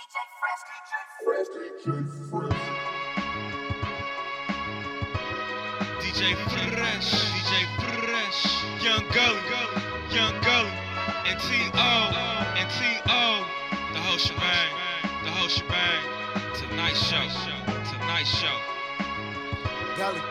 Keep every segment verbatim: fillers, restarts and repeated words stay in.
D J Fresh, D J Fresh, Young Gully, Young Gully, and T O, and T O, the whole shebang, the whole shebang. Tonight show, tonight show. Gully.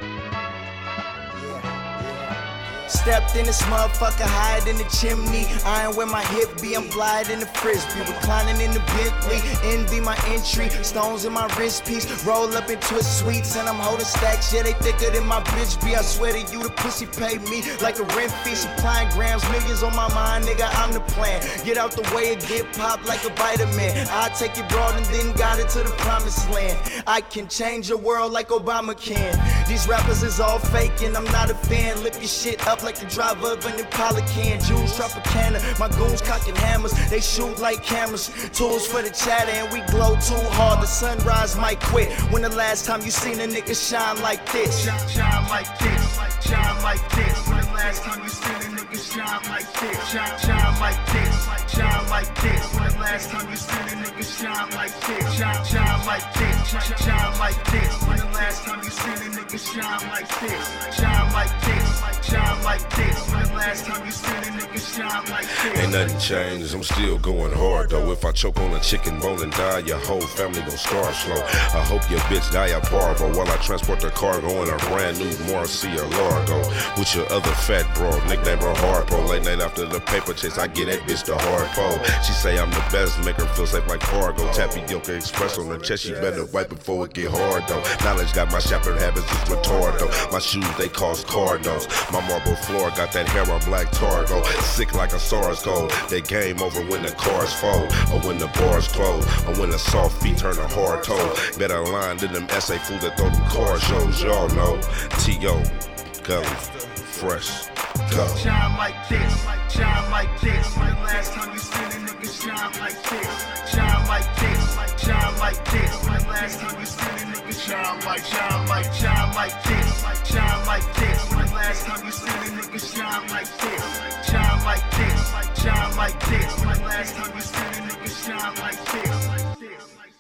Stepped in this motherfucker, hide in the chimney. Iron where my hip be, I'm glide in the frisbee. Reclining in the Bentley, envy my entry. Stones in my wrist piece, roll up in twist sweets. And I'm holding stacks, yeah, they thicker than my bitch be. I swear to you, the pussy pay me like a rent fee. Supplying grams, millions on my mind, nigga, I'm the plan. Get out the way and get popped like a vitamin. I take it broad and then got it to the promised land. I can change your world like Obama can. These rappers is all fake and I'm not a fan. Lift your shit up like the driver of an Impala can. Jews Tropicana, my goons cocking hammers. They shoot like cameras, tools for the chatter, and we glow too hard. The sunrise might quit. When the last time you seen a nigga shine like this? Shine, shine like this, shine like this. When the last time you seen a nigga shine like this? Shine, shine like this, shine like this. When the last time you seen a nigga shine like this? Shine, shine like this, shine, shine like this. When the last time you seen a nigga shine like this? Shine like this, shine like this. When the last time you seen a nigga shine like this? Ain't nothing changed, I'm still going hard though. If I choke on a chicken bone and die, your whole family gon' starve slow. I hope your bitch die a parvo while I transport the cargo in a brand new Marcia Largo. With your other fat bro, nickname her Harpo. Late night after the paper chase, I get that bitch the hard pole. She say I'm the best, make her feel safe like cargo. Tapioca Express on her chest, she better wipe before it get hard though. Knowledge got my shopping habits is retard though. My shoes, they cost Cardinals. My marble floor got that hair on black Targo. Sick like a SARS cold. They game over when the cars fold, or when the bars close, or when the soft feet turn a hard toe. Better line than them S A fools that throw them car shows. Y'all know T O, Gully, Fresh, go. Shine like this, shine like this. When the last time you seen a nigga shine like this? Shine like this, shine like this. When the last time you seen a nigga shine like, shine like, shine like this, shine like this. When the last time you seen a nigga shine like this? Shine like this, shine like this. When the last time you seen a nigga shine like this?